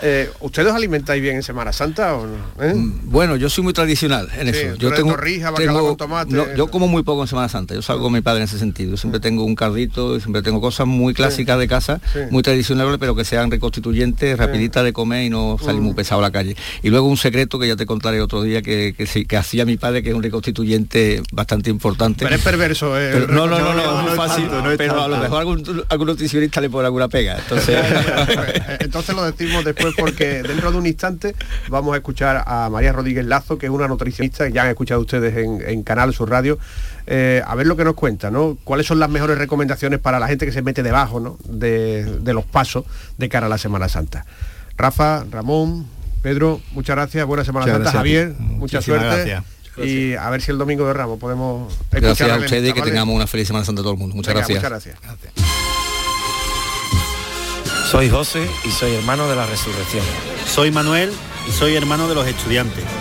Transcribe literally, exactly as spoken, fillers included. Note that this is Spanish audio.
Eh, ¿Ustedes alimentáis bien en Semana Santa o no? ¿Eh? Bueno, yo soy muy tradicional en sí, eso. Yo tengo, torrija, tengo con tomate, no, yo como muy poco en Semana Santa. Yo salgo con mi padre en ese sentido. Yo siempre tengo un cardito, siempre tengo cosas muy clásicas sí. de casa, sí. muy tradicionales, pero que sean reconstituyentes, rapiditas sí. de comer y no salir mm. muy pesado a la calle. Y luego un secreto que ya te contaré otro día que, que, que, que hacía mi padre, que es un reconstituyente bastante importante. Pero es perverso, eh. Pero, no, no, no, no, no, no, es fácil, tanto, no es pero tanto. a lo mejor algún, algún nutricionista le pone alguna pega. Entonces... entonces lo decimos después porque dentro de un instante vamos a escuchar a María Rodríguez Lazo, que es una nutricionista, ya han escuchado ustedes en, en Canal Sur Radio, eh, a ver lo que nos cuenta, ¿no? ¿Cuáles son las mejores recomendaciones para la gente que se mete debajo, ¿no? de, de los pasos de cara a la Semana Santa? Rafa, Ramón, Pedro, muchas gracias, buena Semana muchas Santa, Javier, mucha suerte. Gracias. Y a ver si el domingo de Ramos podemos escuchar. Gracias a ustedes y que ¿vale? tengamos una feliz Semana Santa a todo el mundo. Muchas Venga, gracias. Muchas gracias. gracias. Soy José y soy hermano de la Resurrección. Soy Manuel y soy hermano de los estudiantes.